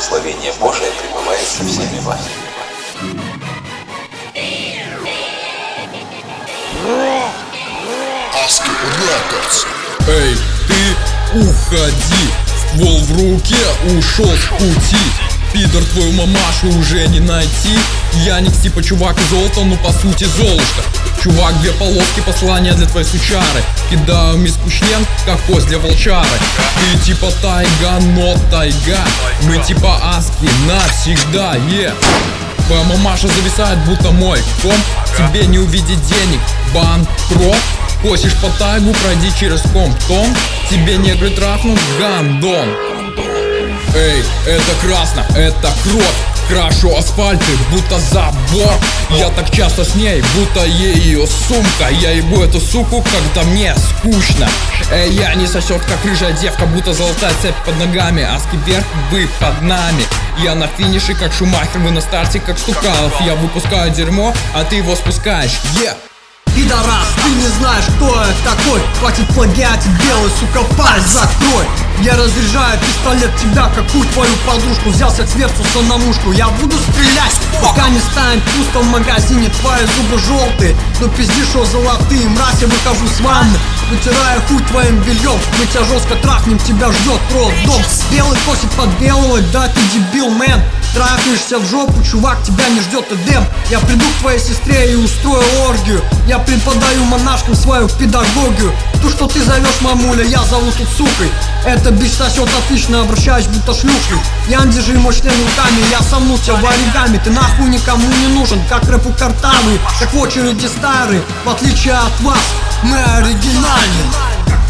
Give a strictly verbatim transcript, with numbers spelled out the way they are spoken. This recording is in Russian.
благословение Божие пребывает со всеми вами. Аски Рекордс. Эй, ты уходи, ствол в руке, ушел с пути. Пидор, твою мамашу уже не найти. Я не типа чувак из золота, ну по сути золушка. Чувак, две полоски, послания для твоей сучары. Кидаю миску член, как кость для волчары. Ты типа тайга, но тайга. Мы типа аски навсегда, е yeah. Твоя мамаша зависает, будто мой комп. Тебе не увидеть денег, банкрот. Косишь по тайгу, пройди через комп-том. Тебе негры трахнут, гандон. Эй, это красно, это кровь. Крашу асфальты, будто забор. Я так часто с ней, будто ей ее сумка. Я ебу эту суку, когда мне скучно. Эй, я не сосет, как рыжая девка, будто золотая цепь под ногами. Аски вверх, вы под нами. Я на финише, как Шумахер, вы на старте, как Стукалов. Я выпускаю дерьмо, а ты его спускаешь, yeah. Пидорас, ты не знаешь, кто я такой. Хватит плагиатить, белый, сука, пасть закрой. Я разряжаю пистолет тебя, какую твою подружку. Взялся к Сверцуса на мушку. Я буду стрелять, пока не станет пусто в магазине. Твои зубы желтые, но пиздишь, что золотые. Мразь, я выхожу с ванны, вытирая хуй твоим бельем. Мы тебя жестко трахнем, тебя ждет роддом. Белый косит под белого, да ты дебил, мэн. Трахаешься в жопу, чувак, тебя не ждет эдем. Я приду к твоей сестре и устрою оргию. Я преподаю монашкам свою педагогию. То, что ты зовешь мамуля, я зову тут сукой. Эта бич сосет отлично, обращаюсь будто шлюшкой. Ян, держи мощными руками, я сомну тебя в оригами. Ты нахуй никому не нужен, как рэпу картавый, как в очереди старый. В отличие от вас, мы оригинальны.